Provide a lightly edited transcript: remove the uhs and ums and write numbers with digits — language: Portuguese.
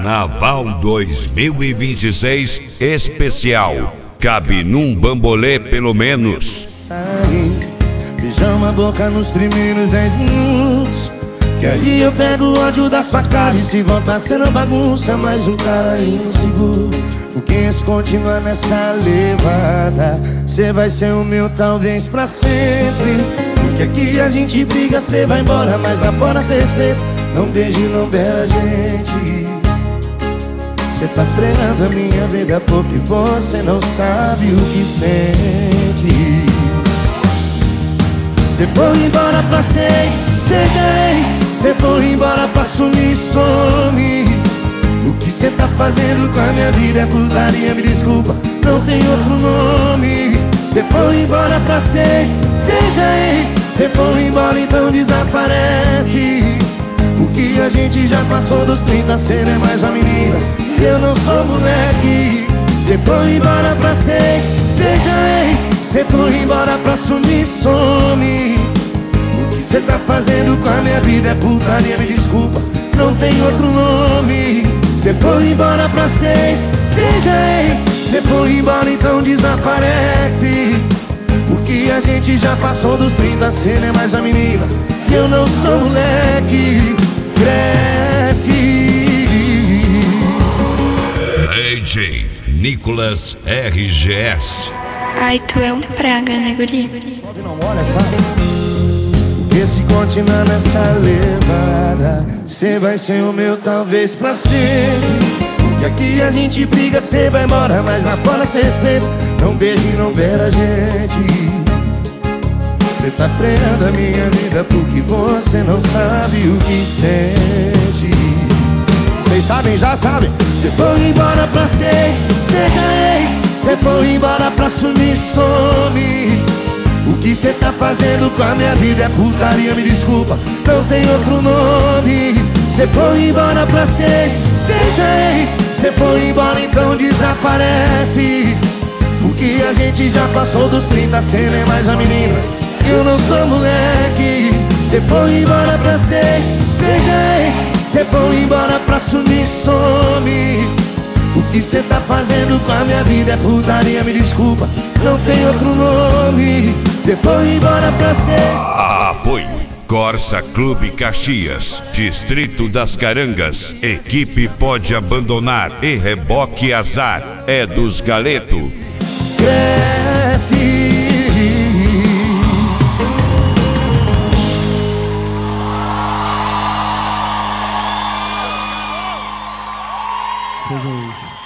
Carnaval 2026 especial. Cabe num bambolê pelo menos. Beijar uma boca nos primeiros 10 minutos, que aí eu pego o ódio da sua cara. E se voltar sendo bagunça, mais um cara inseguro. Porque se continuar nessa levada, cê vai ser o meu talvez pra sempre. Porque aqui a gente briga, cê vai embora, mas lá fora cê respeita. Não beije, não beira a gente. Cê tá fregando a minha vida porque você não sabe o que sente. Cê foi embora pra seis, seja ex. Cê foi embora pra sumir, some. O que cê tá fazendo com a minha vida é putaria, me desculpa, não tem outro nome. Cê foi embora pra seis, seja ex. Cê foi embora, então desaparece. O que a gente já passou dos 30, cê não é mais uma menina, eu não sou moleque. Cê foi embora pra seis, seja ex. Cê foi embora pra sumir, some. O que cê tá fazendo com a minha vida é putaria, me desculpa, não tem outro nome. Cê foi embora pra seis, seja ex. Cê foi embora, então desaparece. O que a gente já passou dos 30, cê não é mais uma menina, eu não sou moleque. Cresce. DJ Nicolas RGS. Ai, tu é um praga, né, guri? Não olha, sabe? Porque se continuar nessa levada, cê vai ser o meu talvez pra sempre. Porque aqui a gente briga, cê vai embora, mas lá fora cê respeita. Não beije, não beira a gente. Cê tá freando a minha vida porque você não sabe o que sente. Cês sabem, já sabem. Cê foi embora pra seis, seja ex. Cê foi embora pra sumir, some. O que cê tá fazendo com a minha vida é putaria, me desculpa, não tem outro nome. Cê foi embora pra seis, seja ex. Cê foi embora, então desaparece. Porque a gente já passou dos 30, cê não é mais a menina, eu não sou moleque. Cê foi embora pra seis, seja ex. Cê foi embora pra sumir, some. O que cê tá fazendo com a minha vida é putaria, me desculpa, não tem outro nome. Cê foi embora pra seis. Apoio Corsa Clube Caxias, Distrito das Carangas. Equipe pode abandonar e reboque azar. É dos Galeto. Cresce. Seja isso.